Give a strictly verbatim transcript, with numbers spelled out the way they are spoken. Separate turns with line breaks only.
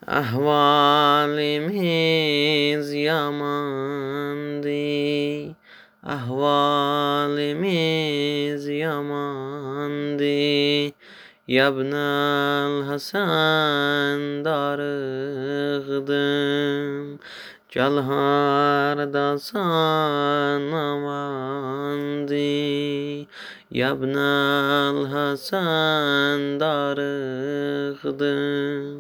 Ahvalimiz yamandı, ahvalimiz yamandı. Yabnal Hasan darıgdım, Calharda sanamandı. Yabnal Hasan darıgdım,